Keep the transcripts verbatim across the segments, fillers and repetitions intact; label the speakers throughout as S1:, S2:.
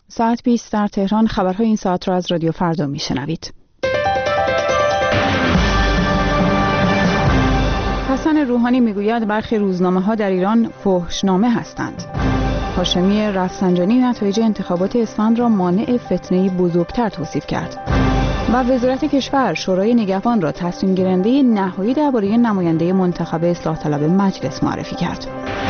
S1: ساعت بیست در تهران. خبرهای این ساعت را از رادیو فردا میشنوید. حسن روحانی میگوید برخی روزنامه‌ها در ایران فحشنامه هستند. هاشمی رفسنجانی نتایج انتخابات اسفند را مانع فتنه‌ای بزرگتر توصیف کرد. و وزارت کشور شورای نگهبان را تصمیم گیرنده نهایی درباره نماینده منتخب اصلاح طلب مجلس معرفی کرد.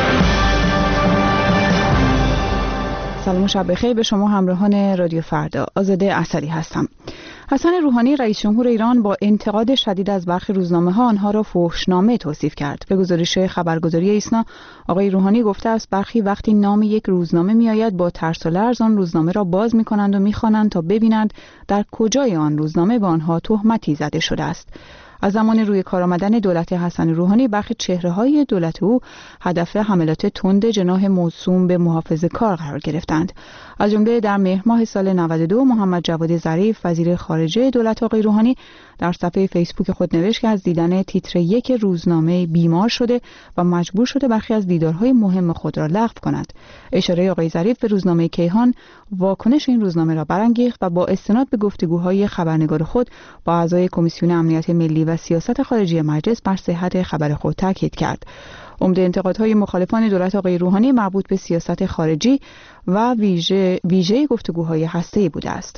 S1: سلام و شب بخیر به شما همراهان رادیو فردا. آزاده اسدی هستم. حسن روحانی رئیس جمهور ایران با انتقاد شدید از برخی روزنامه‌ها آنها را فحشنامه توصیف کرد. به گزارش خبرگزاری ایسنا، آقای روحانی گفته است برخی وقتی نام یک روزنامه میآید با ترس و لرز آن روزنامه را باز می‌کنند و می‌خوانند تا ببینند در کجای آن روزنامه به آنها تهمتی زده شده است. از زمان روی کار آمدن دولت حسن روحانی برخی چهره‌های دولت او هدف حملات تند جناح موسوم به محافظه‌کار قرار گرفتند. از جمله در مهر ماه سال نود و دو محمد جواد ظریف وزیر خارجه دولت آقای روحانی در صفحه فیسبوک خود نوشت که از دیدن تیتر یک روزنامه بیمار شده و مجبور شده برخی از دیدارهای مهم خود را لغو کند. اشاره آقای ظریف به روزنامه کیهان واکنش این روزنامه را برانگیخت و با استناد به گفتگوهای خبرنگار خود با اعضای کمیسیون امنیت ملی و سیاست خارجی مجلس بر صحت خبر خود تاکید کرد. عمده انتقادهای مخالفان دولت آقای روحانی مربوط به سیاست خارجی و ویژه ویژه گفتگوهای هسته‌ای بوده است.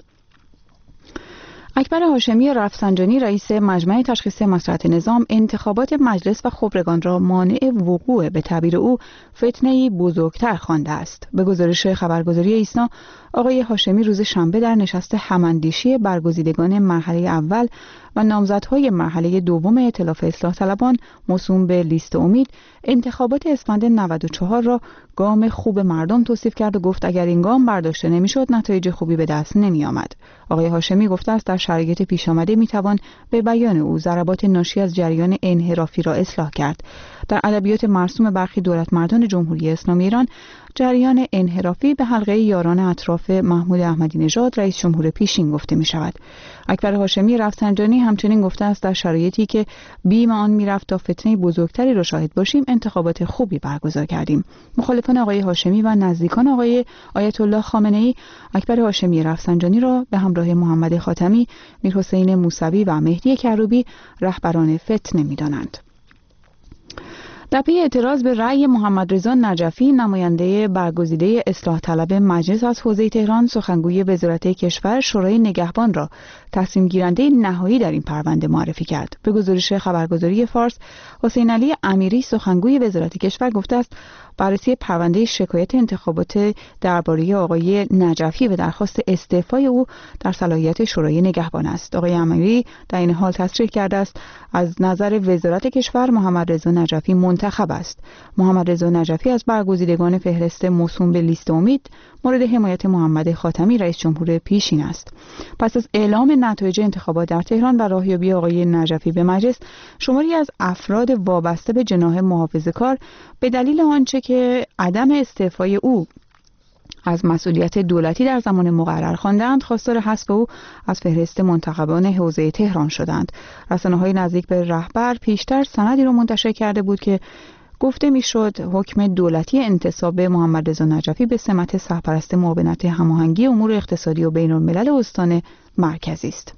S1: اکبر هاشمی رفسنجانی رئیس مجمع تشخیص مصلحت نظام انتخابات مجلس و خبرگان را مانع وقوع به تعبیر او فتنه‌ای بزرگتر خوانده است. به گزارش خبرگزاری ایسنا، آقای هاشمی روز شنبه در نشست هماندیشی برگزیدگان مرحله اول و نامزدهای مرحله دوم ائتلاف اصلاح طلبان موسوم به لیست امید انتخابات اسفند نود و چهار را گام خوب مردم توصیف کرد و گفت اگر این گام برداشته نمیشد نتایج خوبی به دست نمی آمد. آقای هاشمی گفته است در شرایط پیش آمده می توان به بیان او ضربات ناشی از جریان انحرافی را اصلاح کرد. در ادبیات مرسوم برخی دولت مردان جمهوری اسلامی ایران جریان انحرافی به حلقه یاران اطراف محمود احمدی نژاد رئیس جمهور پیشین گفته می شود. اکبر هاشمی رفسنجانی همچنین گفته است در شرایطی که بیم آن می رفت تا فتنه بزرگتری را شاهد باشیم انتخابات خوبی برگزار کردیم. مخالفان آقای هاشمی و نزدیکان آقای آیت الله خامنه ای اکبر هاشمی رفسنجانی را به همراه محمد خاتمی، میرحسین موسوی و مهدی کروبی رهبران فتنه می دانند. در پی اعتراض به رأی محمد رضا نجفی نماینده برگزیده اصلاح طلب مجلس از حوزه تهران سخنگوی وزارت کشور شورای نگهبان را تصمیم گیرنده نهایی در این پرونده معرفی کرد. به گزارش خبرگزاری فارس، حسین علی امیری سخنگوی وزارت کشور گفته است بررسی پرونده شکایت انتخابات درباره آقای نجفی و درخواست استعفای او در صلاحیت شورای نگهبان است. آقای امیری در این حال تصریح کرده است از نظر وزارت کشور محمد رضا نجفی منتخب است. محمد رضا نجفی از برگزیدگان فهرست موسوم به لیست امید مورد حمایت محمد خاتمی رئیس جمهور پیشین است. پس از اعلام نتایج انتخابات در تهران و راهیابی آقای نجفی به مجلس، شماری از افراد وابسته به جناح محافظه‌کار به دلیل آنچه که عدم استعفای او از مسئولیت دولتی در زمان مقرر خواندند خواستار حذف او از فهرست منتخبان حوزه تهران شدند. رسانه‌های نزدیک به رهبر پیشتر سندی را منتشر کرده بود که گفته میشد حکم دولتی انتصاب محمد رضا نجفی به سمت سرپرست معاونت هماهنگی امور اقتصادی و بین الملل استان مرکزی است.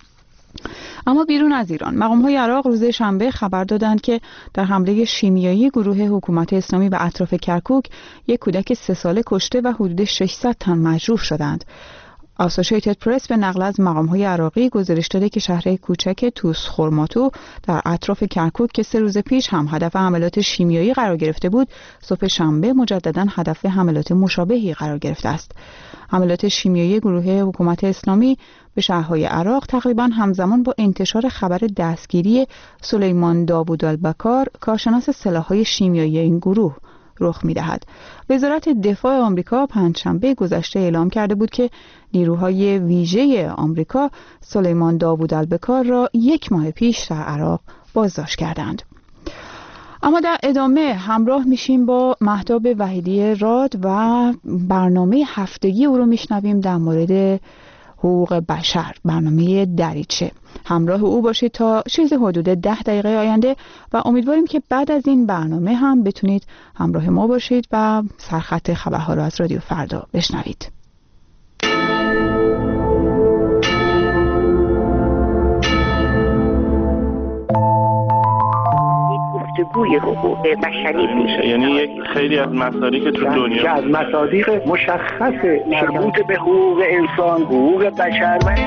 S1: اما بیرون از ایران، مقام‌های عراق روز شنبه خبر دادند که در حمله شیمیایی گروه حکومت اسلامی به اطراف کرکوک یک کودک سه ساله کشته و حدود ششصد تن مجروح شدند. آسوشیتد پرس به نقل از مقام‌های عراقی گزارش داده که شهر کوچک توس خورماتو در اطراف کرکوک که سه روز پیش هم هدف حملات شیمیایی قرار گرفته بود، صبح شنبه مجدداً هدف حملات مشابهی قرار گرفته است. حملات شیمیایی گروه حکومت اسلامی به شهرهای عراق تقریباً همزمان با انتشار خبر دستگیری سلیمان داوودالبکار، کارشناس سلاح‌های شیمیایی این گروه، رخ می‌دهد. وزارت دفاع آمریکا پنجشنبه گذشته اعلام کرده بود که نیروهای ویژه آمریکا سلیمان داوودالبکار را یک ماه پیش در عراق بازداشت کردند. اما در ادامه همراه میشیم با مهتاب وحیدی راد و برنامه هفتگی او رو میشنویم در مورد حقوق بشر، برنامه دریچه. همراه او باشید تا چیز حدود ده دقیقه آینده و امیدواریم که بعد از این برنامه هم بتونید همراه ما باشید و سرخط خبرها را از رادیو فردا بشنوید.
S2: بازگوی حقوق بشری میشه.
S3: یعنی یک خیلی از مسائلی که تو دنیا
S2: که از مصادیق مشخص مربوط به حقوق انسان، حقوق بشر و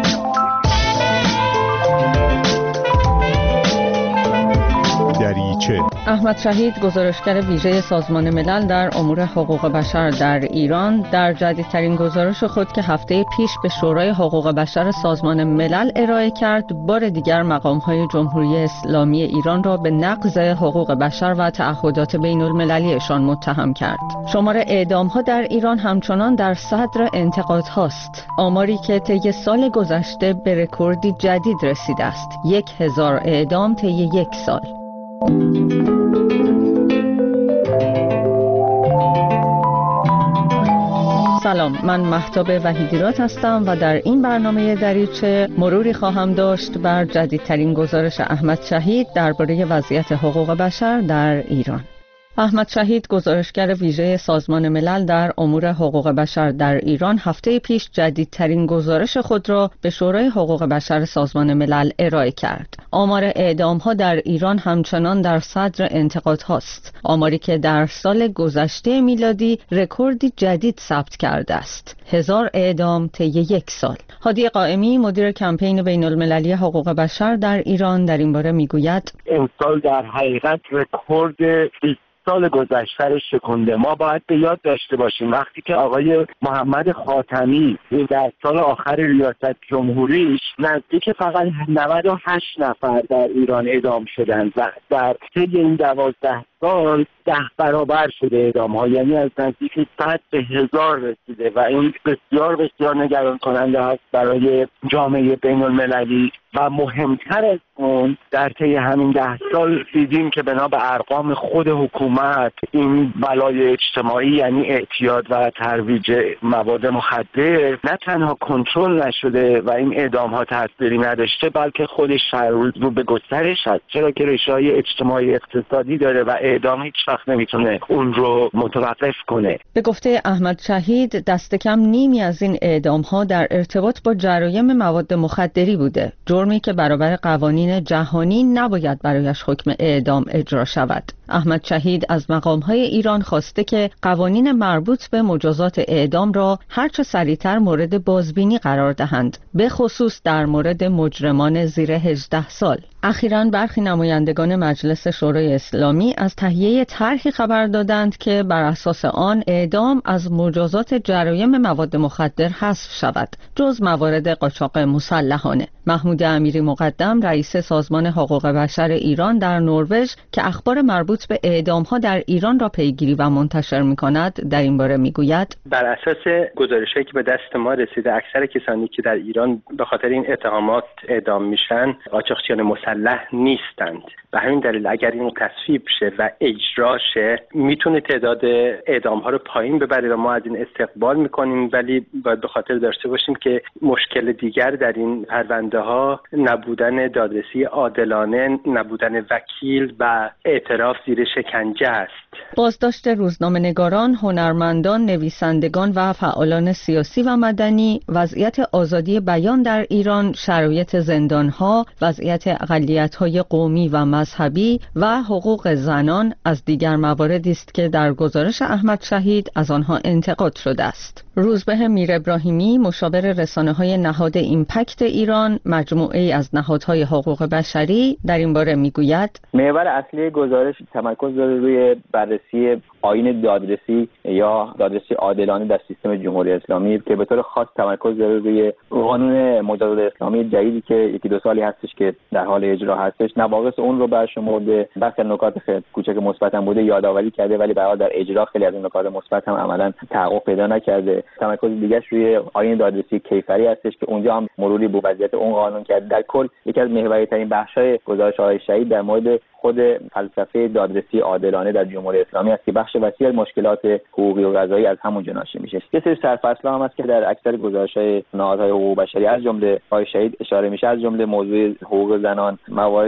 S4: دریچه.
S5: احمد شهید، گزارشگر ویژه سازمان ملل در امور حقوق بشر در ایران، در جدیدترین گزارش خود که هفته پیش به شورای حقوق بشر سازمان ملل ارائه کرد، بار دیگر مقام‌های جمهوری اسلامی ایران را به نقض حقوق بشر و تعهدات بین المللیشان متهم کرد. شمار اعدام‌ها در ایران همچنان در صدر انتقادهاست. آماری که طی سال گذشته به رکوردی جدید رسیده است. یک هزار اعدام طی یک سال. سلام، من مهتاب وحیدیرات هستم و در این برنامه دریچه مروری خواهم داشت بر جدیدترین گزارش احمد شهید درباره وضعیت حقوق بشر در ایران. احمد شهید، گزارشگر ویژه سازمان ملل در امور حقوق بشر در ایران، هفته پیش جدیدترین گزارش خود را به شورای حقوق بشر سازمان ملل ارائه کرد. آمار اعدام‌ها در ایران همچنان در صدر انتقادهاست. آماری که در سال گذشته میلادی رکوردی جدید ثبت کرده است. هزار اعدام طی یک سال. هادی قائمی، مدیر کمپین بین‌المللی حقوق بشر در ایران، در این باره میگوید
S6: امسال در حقیقت رکورد سال گذشته شکنده. ما باید به یاد داشته باشیم وقتی که آقای محمد خاتمی در سال آخر ریاست جمهوریش نزدیک فقط نود و هشت نفر در ایران اعدام شدند و در طی این دوازده سال ده برابر شده اعدام ها، یعنی از نزدیک صد به هزار رسیده و این بسیار بسیار نگران کننده است برای جامعه بین المللی. و مهمتر از اون در طی همین ده سال دیدیم که بنا به ارقام خود حکومت این بلای اجتماعی یعنی اعتیاد و ترویج مواد مخدر نه تنها کنترل نشده و این اعدام ها تاثیری نداشته، بلکه خودش هر روز رو به گسترش هست، چرا که ریشه‌های اجتماعی اقتصادی داره و اعدام هیچ وقت نمیتونه اون رو متوقف کنه.
S5: به گفته احمد شهید، دست کم نیمی از این اعدام ها در ارتباط با جرایم مواد مخدری بوده، جرمی که برابر قوانین جهانی نباید برایش حکم اعدام اجرا شود. احمد شهید از مقام‌های ایران خواسته که قوانین مربوط به مجازات اعدام را هرچه سریعتر مورد بازبینی قرار دهند، به خصوص در مورد مجرمان زیر هجده سال. اخیراً برخی نمایندگان مجلس شورای اسلامی از تهیه طرحی خبر دادند که بر اساس آن اعدام از مجازات جرایم مواد مخدر حذف شود، جز موارد قاچاق مسلحانه. محمود امیری مقدم، رئیس سازمان حقوق بشر ایران در نروژ که اخبار مربوط به اعدام‌ها در ایران را پیگیری و منتشر می‌کند، در این باره می‌گوید:
S7: بر اساس گزارش‌هایی که به دست ما رسیده، اکثر کسانی که در ایران به خاطر این اتهامات اعدام میشن قاچاقچیان مسلح نیستند. به همین دلیل اگر این تصویب شه و اجرا شه میتونه تعداد اعدام‌ها رو پایین ببره و ما از این استقبال می‌کنیم، ولی باید به خاطر داشته باشیم که مشکل دیگر در این پرونده‌ها نبودن دادرسی عادلانه، نبودن وکیل و اعتراف زیر شکنجه است.
S5: بازداشت روزنامه‌نگاران، هنرمندان، نویسندگان و فعالان سیاسی و مدنی، وضعیت آزادی بیان در ایران، شرایط زندان‌ها، وضعیت اقلیت‌های قومی و مذهبی و حقوق زنان از دیگر مواردی است که در گزارش احمد شهید از آنها انتقاد شده است. روزبه میر ابراهیمی، مشاور رسانه‌های نهاد ایمپکت ایران، مجموعه‌ای از نهادهای حقوق بشری، در این باره میگوید:
S8: محور اصلی گزارش تمرکز داره روی بررسی آیین دادرسی یا دادرسی عادلانه در سیستم جمهوری اسلامی که به طور خاص تمرکز داره روی قانون مجازات اسلامی جدیدی که یکی دو سالی هستش که در حال اجرا هستش. نواقص اون رو برشمرده، بخش نکات خیلی کوچک مثبت هم بوده یادآوری کرده، ولی به هر حال در اجرا خیلی از این نکات مثبت هم عملاً تحقق پیدا نکرده. تمرکز دیگه‌اش روی آیین دادرسی کیفری هستش که اونجا هم مروری به وضعیت اون قانون کرده. در کل یکی از محوری‌ترین بخش‌های گزارش آقای شهید در مورد خود فلسفه دادرسی عادلانه در جمهوری اسلامی است که بخش وسیع از مشکلات حقوقی و قضایی از همونجا ناشی میشه. یه سری سرفصل‌ها هم هست که در اکثر گزارش‌های نهادهای حقوق بشری از جمله آقای شهید اشاره میشه، از جمله موضوع حقوق زنان، مواردی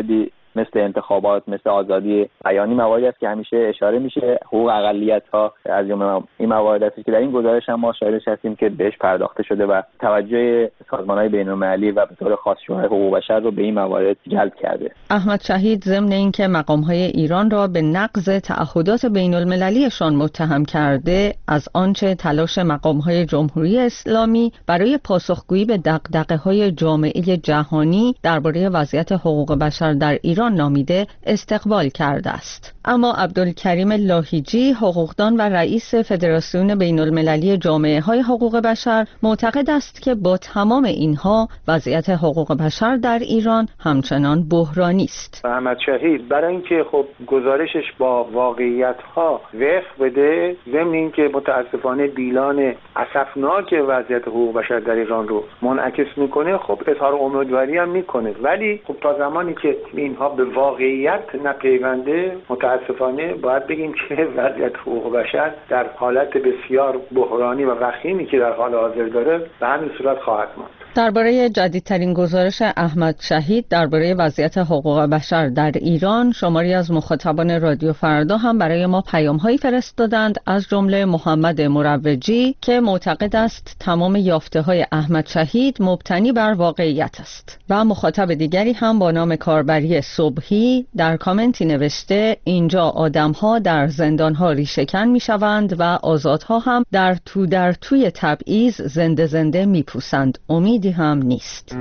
S8: مثل انتخابات، مثل آزادی بیانی مواردی است که همیشه اشاره میشه. حقوق اقلیت‌ها از جمله این موارد است که در این گزارش هم ما شاهدش هستیم که بهش پرداخته شده و توجه سازمان‌های بین‌المللی و به طور خاص شورای حقوق بشر رو به این موارد جلب کرده.
S5: احمد شهید ضمن اینکه مقام‌های ایران را به نقض تعهدات بین‌المللیشان متهم کرده، از آنچه تلاش مقام‌های جمهوری اسلامی برای پاسخگویی به دغدغه‌های جامعه جهانی درباره وضعیت حقوق بشر در ایران نامیده استقبال کرده است. اما عبدالکریم لاهیجی، حقوقدان و رئیس فدراسیون بین‌المللی جامعه‌های حقوق بشر، معتقد است که با تمام اینها وضعیت حقوق بشر در ایران همچنان بحرانی است.
S9: احمد شهید برای اینکه خب گزارشش با واقعیت‌ها وفق بده، ضمن اینکه متاسفانه بیلان اسفناک وضعیت حقوق بشر در ایران رو منعکس میکنه، خب اظهار امیدواری هم میکنه، ولی خب تا زمانی که اینها به واقعیت نپیونده، متاسفانه باید بگیم که وضعیت حقوق بشر در حالت بسیار بحرانی و وخیمی که در حال حاضر داره به همین صورت خواهد ماند.
S5: درباره جدیدترین گزارش احمد شهید درباره وضعیت حقوق بشر در ایران، شماری از مخاطبان رادیو فردا هم برای ما پیام‌هایی فرستادند، از جمله محمد مروجی که معتقد است تمام یافته‌های احمد شهید مبتنی بر واقعیت است، و مخاطب دیگری هم با نام کاربری صبحی در کامنتی نوشته اینجا آدم‌ها در زندان‌ها ریشه‌کن می‌شوند و آزادها هم در تو در توی تبعیض زنده زنده می‌پوسند، امید هم نیست.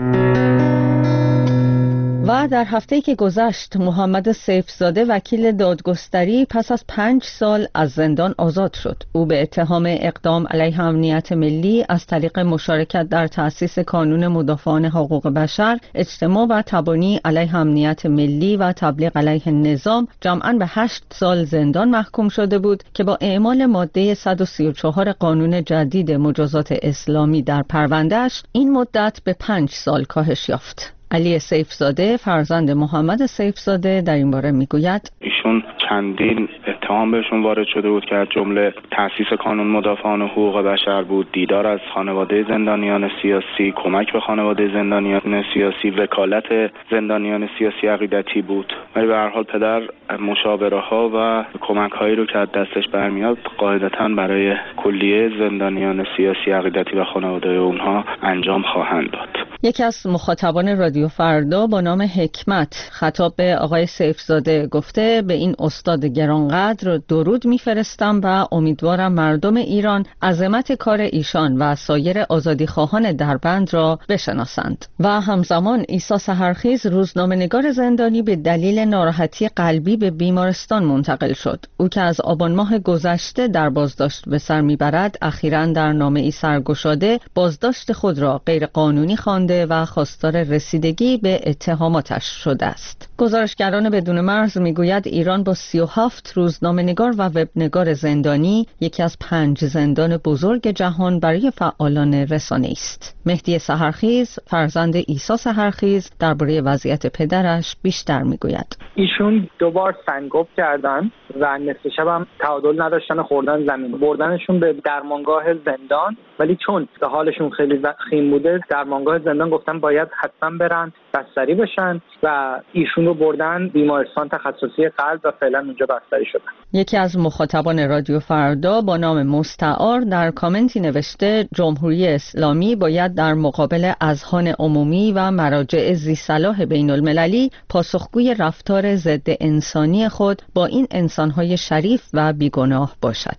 S5: و در هفته‌ای که گذشت محمد سیفزاده وکیل دادگستری پس از پنج سال از زندان آزاد شد. او به اتهام اقدام علیه امنیت ملی از طریق مشارکت در تأسیس کانون مدافعان حقوق بشر، اجتماع و تبانی علیه امنیت ملی و تبلیغ علیه نظام جمعاً به هشت سال زندان محکوم شده بود که با اعمال ماده صد و سی و چهار قانون جدید مجازات اسلامی در پروندهش این مدت به پنج سال کاهش یافت. علی سیفزاده فرزند محمد سیفزاده در این باره میگوید
S3: ایشون چندین اتهام بهشون وارد شده بود که از جمله تأسیس کانون مدافعان حقوق بشر بود، دیدار از خانواده زندانیان سیاسی، کمک به خانواده زندانیان سیاسی، وکالت زندانیان سیاسی عقیدتی بود. ولی به هر حال پدر مشاوره ها و کمک هایی رو که از دستش برمیاد قاعدتاً برای کلیه زندانیان سیاسی عقیدتی و خانواده اونها انجام خواهند داد.
S5: یکی از مخاطبان رادیو فردا با نام حکمت خطاب به آقای سیفزاده گفته به این استاد گرانقدر درود میفرستم و امیدوارم مردم ایران عظمت کار ایشان و سایر آزادیخواهان دربند را بشناسند. و همزمان عیسی سحرخیز روزنامه‌نگار زندانی به دلیل ناراحتی قلبی به بیمارستان منتقل شد. او که از آبان ماه گذشته در بازداشت به سر میبرد، اخیراً در نامه‌ای سرگشاده بازداشت خود را غیر قانونی خوانده و خواستار رسیدگی به اتهاماتش شده است. گزارشگران بدون مرز میگوید ایران با سی و هفت روزنامه‌نگار و وبنگار زندانی یکی از پنج زندان بزرگ جهان برای فعالان رسانه است. مهدی سحرخیز فرزند عیسی سحرخیز درباره وضعیت پدرش بیشتر میگوید.
S10: ایشون دوبار سنگاب کردن و نصف شب هم تعادل نداشتن خوردن زمین، بردنشون به درمانگاه زندان، ولی چون به حالشون خیلی خیم بوده درمانگاه زندان گفتن باید حتما برن بستری بشن و ایشون رو بردن بیمارستان تخصصی قلب و فعلا اونجا بستری شدن.
S5: یکی از مخاطبان رادیو فردا با نام مستعار در کامنتی نوشته جمهوری اسلامی باید در مقابل اذهان عمومی و مراجع ذی‌صلاح بین المللی پاسخگوی رفتار ضد انسانی خود با این انسان‌های شریف و بیگناه باشد.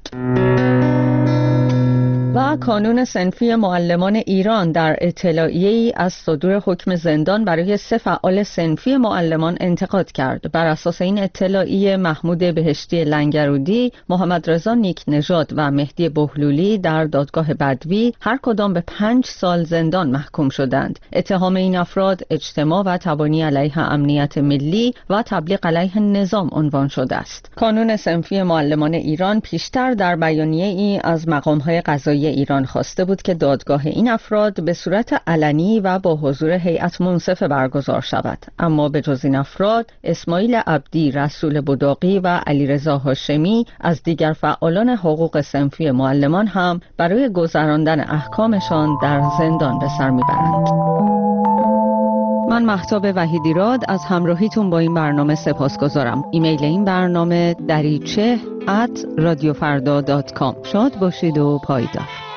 S5: و کانون صنفی معلمان ایران در اطلاعیه‌ای از صدور حکم زندان برای سه فعال صنفی معلمان انتقاد کرد. بر اساس این اطلاعیه محمود بهشتی لنگرودی، محمد رضا نیک نژاد و مهدی بهلولی در دادگاه بدوی هر کدام به پنج سال زندان محکوم شدند. اتهام این افراد اجتماع و تبانی علیه امنیت ملی و تبلیغ علیه نظام عنوان شده است. کانون صنفی معلمان ایران پیشتر در بیانیه‌ای از مقام‌های قضایی ایران خواسته بود که دادگاه این افراد به صورت علنی و با حضور هیئت منصفه برگزار شود، اما به جز این افراد اسماعیل عبدی، رسول بداقی و علیرضا هاشمی از دیگر فعالان حقوق صنفی معلمان هم برای گذراندن احکامشان در زندان به سر میبرند. من مهتاب وحیدیراد از همراهیتون با این برنامه سپاسگزارم. ایمیل این برنامه دریچه ات رادیو فردا دات کام. شاد باشید و پایدار.